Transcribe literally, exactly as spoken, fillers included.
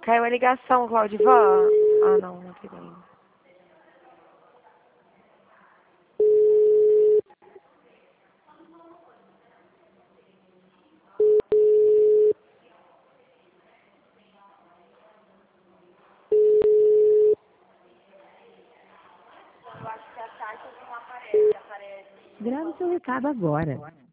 Caiu a ligação, Claudivan. Ah, não, não pegou ainda. Grave seu recado agora.